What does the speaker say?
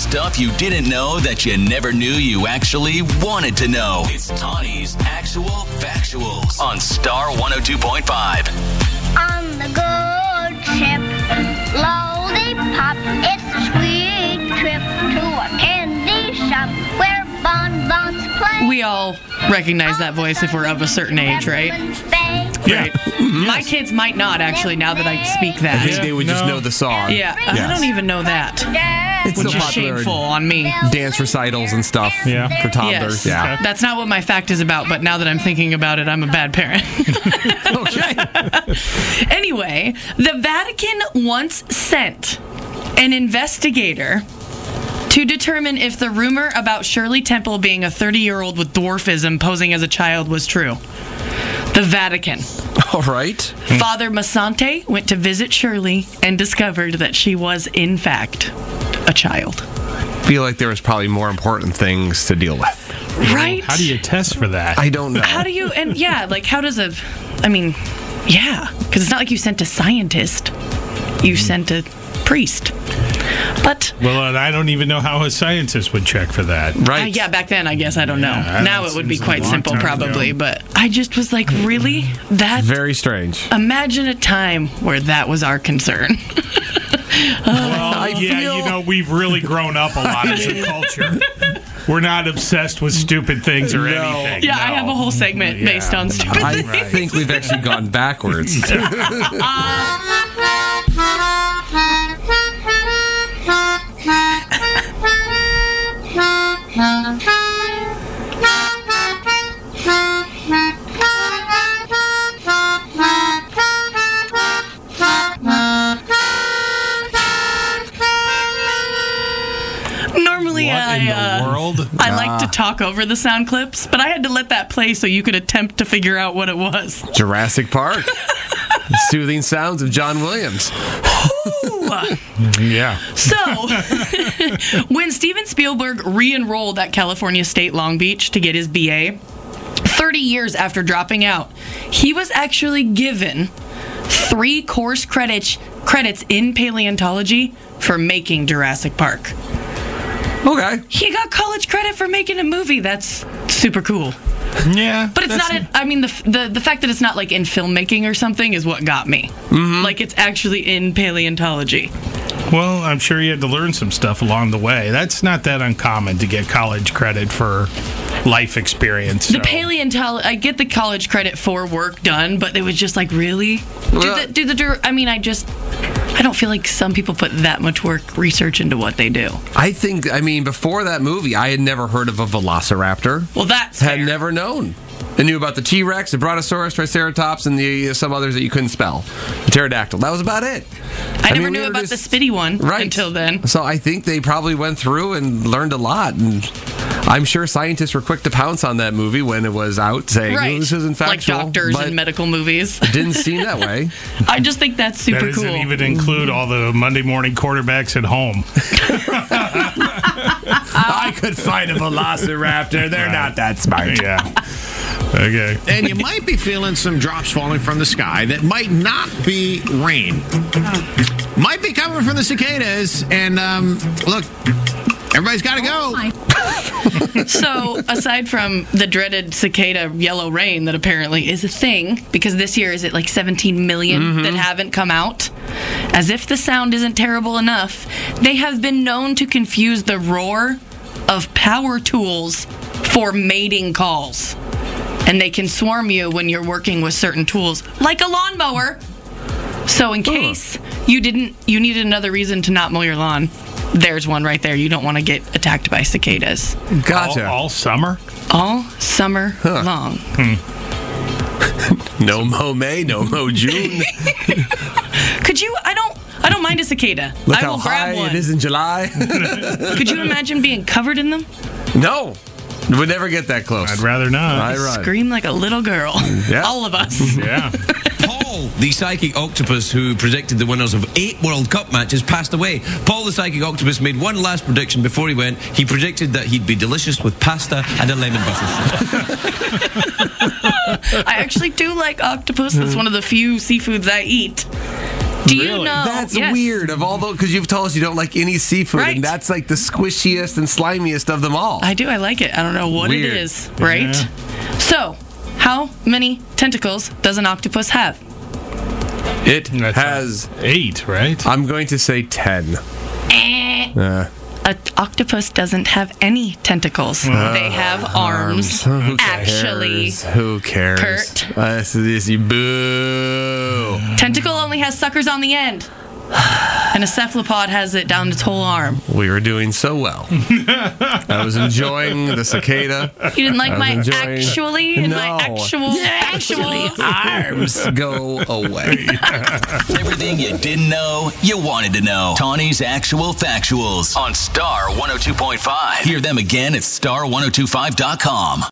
Stuff you didn't know that you never knew you actually wanted to know. It's Tawny's Actual Factuals on Star 102.5. On the good ship, Lollipop, it's a sweet trip to a candy shop where bonbons play. We all recognize that voice if we're of a certain age, right? Yeah. Right. My kids might not, actually, now that I speak I that. think they would just know the song. Yeah, I don't even know that. It's Which so is popular. shameful on me. Dance recitals and stuff for toddlers. Yes. Yeah. That's not what my fact is about, but now that I'm thinking about it, I'm a bad parent. Okay. Anyway, the Vatican once sent an investigator to determine if the rumor about Shirley Temple being a 30-year-old with dwarfism posing as a child was true. The Vatican. All right. Father Masante went to visit Shirley and discovered that she was, in fact, a child. Feel like there was probably more important things to deal with. Right? How do you test for that? I don't know. How do you, and yeah, like how does a, I mean, yeah, because it's not like you sent a scientist, you sent a priest. But Well, I don't even know how a scientist would check for that. Right. yeah, back then I guess I don't know. Yeah, Now that it would be seems a quite long simple time probably, ago. but I just was like, really? That? Very strange. Imagine a time where that was our concern. Well, I yeah, feel- you know, we've really grown up a lot as a culture. We're not obsessed with stupid things or anything. Yeah, I have a whole segment based on stupid I things. think we've actually gone backwards. Normally What in the world? I like to talk over the sound clips, but I had to let that play so you could attempt to figure out what it was. Jurassic Park. Soothing sounds of John Williams. Yeah. So, when Steven Spielberg re-enrolled at California State Long Beach to get his BA, 30 years after dropping out, he was actually given 3 course credits in paleontology for making Jurassic Park. Okay. He got college credit for making a movie. That's super cool. Yeah. But it's not. I mean, the fact that it's not like in filmmaking or something is what got me. Like it's actually in paleontology. Well, I'm sure you had to learn some stuff along the way. That's not that uncommon to get college credit for life experience. The so. paleontology, I get the college credit for work done, but it was just like, really? I don't feel like some people put that much research into what they do. I mean, before that movie, I had never heard of a velociraptor. Well, that's Had fair. never known. I knew about the T-Rex, the Brontosaurus, Triceratops, and some others that you couldn't spell. The pterodactyl. That was about it. I never mean, knew we were about the just- spitty one Right. until then. So I think they probably went through and learned a lot. And I'm sure scientists were quick to pounce on that movie when it was out, saying, Right. "Oh, this isn't factual." Like doctors but in medical movies. it didn't seem that way. I just think that's super That doesn't cool. even include all the Monday morning quarterbacks at home. I could fight a velociraptor. They're not that smart. Yeah. Okay. And you might be feeling some drops falling from the sky that might not be rain. Might be coming from the cicadas. And look, everybody's got to go. So, aside from the dreaded cicada yellow rain that apparently is a thing, because this year is it like 17 million that haven't come out, as if the sound isn't terrible enough, they have been known to confuse the roar of power tools for mating calls. And they can swarm you when you're working with certain tools, like a lawnmower. So in case you needed another reason to not mow your lawn, there's one right there. You don't want to get attacked by cicadas. Gotcha. All summer? All summer long. No Mo May, no Mo June. Could you? I don't mind a cicada. Look I how will grab high one. it is in July. Could you imagine being covered in them? No. Would never get that close. I'd rather not. I run. Scream like a little girl. Yeah. All of us. Yeah. Paul, the psychic octopus who predicted the winners of 8 World Cup matches, passed away. Paul, the psychic octopus, made one last prediction before he went. He predicted that he'd be delicious with pasta and a lemon butter. I actually do like octopus. That's one of the few seafoods I eat. Do you Really? know? That's Yes. weird. Of all those, because you've told us you don't like any seafood, Right. and that's like the squishiest and slimiest of them all. I do. I like it. I don't know what Weird. it is, right? So, how many tentacles does an octopus have? It That's has. 8, right? I'm going to say 10. An octopus doesn't have any tentacles. They have arms. Who Actually, cares? Who cares? Kurt. Boo. tentacle only has suckers on the end. And a cephalopod has it down its whole arm. We were doing so well. I was enjoying the cicada. You didn't like I was my enjoying- actually and my No. actual Arms go away. Everything you didn't know, you wanted to know. Tawny's Actual Factuals on Star 102.5. Hear them again at star1025.com.